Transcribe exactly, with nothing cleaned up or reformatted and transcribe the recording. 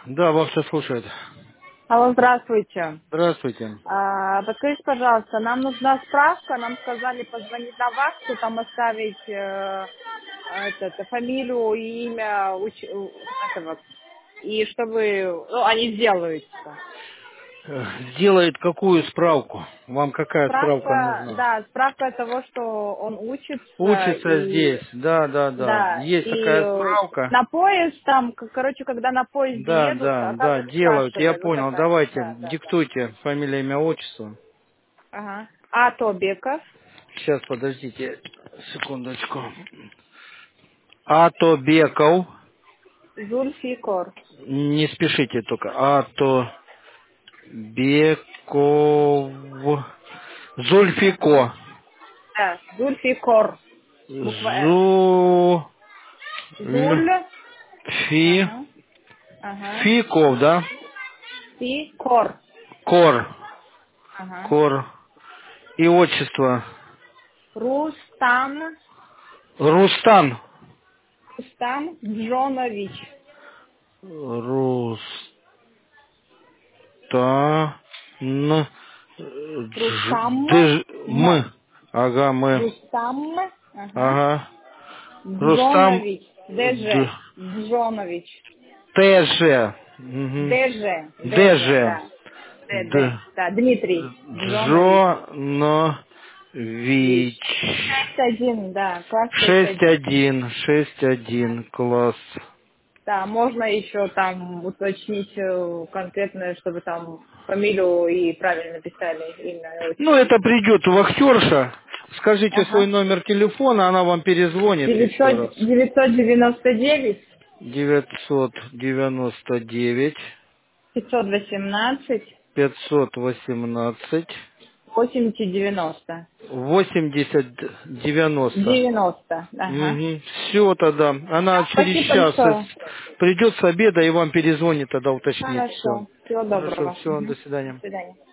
Да, вас все слушает. Алло, здравствуйте. Здравствуйте. А, подскажите, пожалуйста, нам нужна справка, нам сказали позвонить на вахту, там оставить э, этот, фамилию и имя уч- у- этого, и чтобы, ну, они сделают это. Э, Сделает какую справку? Вам какая справка Справка, нужна? да, справка того, что он учится, Учится и, здесь. Да, да, да. да, Есть и такая э, справка. на поезд там, к- короче, когда на поезде Да, едут, да, да, оказывается, делают. Я спрашивают, вот понял. такая, Давайте, да, да, да. диктуйте фамилия, имя, отчество. Ага. Атобеков, Сейчас, подождите секундочку. Атобеков. Зульфикор. Не спешите только. Атобеков. Зульфико. Да, Зульфикор. Буква С. Зу... Л... Зуль. Фи... Ага. Ага. Фиков, да? Фикор. Кор. Ага. Кор. И отчество. Рустам. Рустан. Рустам Джонович. Рустан. Дж... Рустам. Дж... М. Мы. Ага, мы. Рустам. Ага. Ага. Рустам. Джонович. Дж... ДЖ. Джонович. ТЖ. Угу. ДЖ. ДЖ, ДЖ. да. ДД. Д... Да, Дмитрий Джонович. Джонович. Вич. шесть один, да, класс шесть Шесть один. один, шесть один, класс. Да, можно еще там уточнить э, конкретно, чтобы там фамилию и правильно написали имя и Ну, отчество. это придет вахтерша. Скажите свой Ага. номер телефона, она вам перезвонит еще раз. девятьсот девятьсот девяносто девять Девятьсот девяносто девять пятьсот восемнадцать пятьсот восемнадцать восемьдесят девяносто. восемьдесят девяносто. девяносто. Ага. Угу. Все тогда. Она Всё, через спасибо час большое. придет с обеда и вам перезвонит, тогда уточнит все. Хорошо. Всего Хорошо, доброго. все, Мгм. до До свидания. свидания.